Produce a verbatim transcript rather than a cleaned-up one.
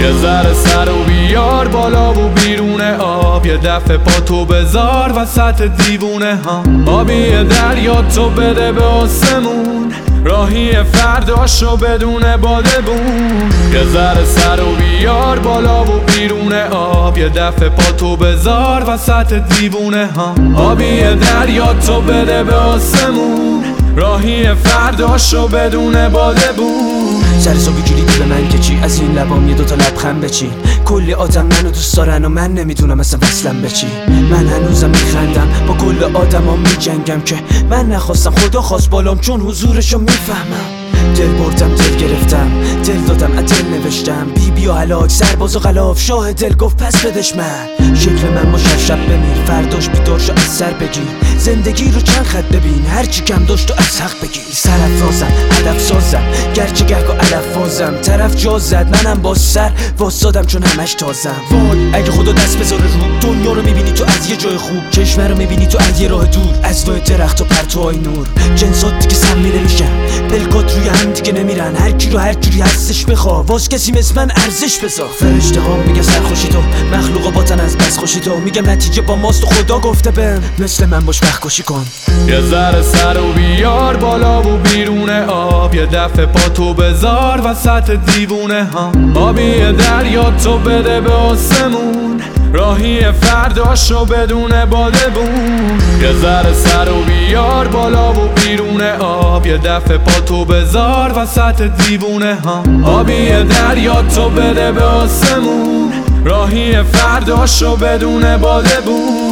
یه ذره سر و بیار بالا و بیرون آب، یه دفعه پا تو بذار وسط دیوونه ها. آبی دریا تو بده به آسمون، راهی فرداشو بدون بادبون. یه ذره سر و بیار بالا و بیرون آب، یه دفعه پا تو بذار وسط دیوونه ها. آبی دریا تو بده به آسمون، راهی فرداشو بدون بادبون. سر صبح گیری به من که چی، از این لبام یه دوتا لبخند بچین. کلی آدم منو دوست دارن و من نمیدونم اصلا وصلم به چی. من هنوزم میخندم با کل آدما میجنگم که من نخواستم خدا خواست بالام، چون حضورشو میفهمم. دل بردم دل گرفتم، دل دادم از دل نوشتم. بی بی و هلاک سرباز و غلاف، شاه دل گفت پس بدش من. شکل من با شب شب بمیر، فرداش بیدار شو از سر بگیر. زندگی رو چند خط ببین، هرچی کم داشت و از حق بگیر. سرافرازم هدف سازم، گرچه گرگ و علف فازم. طرف جا زد منم با سر واسادم چون همش تازم. وای اگه خدا دست بذاره رو دنیا رو میبینی تو از یه جای خوب، کشور رو میبینی تو از یه راه دور. از وای درخت و پرتوهای نور، جنسات دیگه سمی نمیشن، پلکات روی هم دیگه نمیرن. هر کی رو هر جوری هستش بخوا، واس کسی مثل من ارزش بذار. فرشته ها میگه سرخوشی تو، مخلوقا باتن از بس خوشی تو. میگم نتیجه با ماست و خدا گفته بهم مثل من باش وقت کشی کن. یه ذره سر و بیار بالا و بیرون آب، یه دفعه پا تو بذار وسط دیوونه ها. آبی دریا تو بده به آسمون، راهی فرداشو بدون بادبون. یه ذره سر و بیار بالا و بیرون آب، یه دفعه پا تو بذار وسط دیوونه ها. آبی دریا تو بده به آسمون، راهی فرداشو بدون بادبون.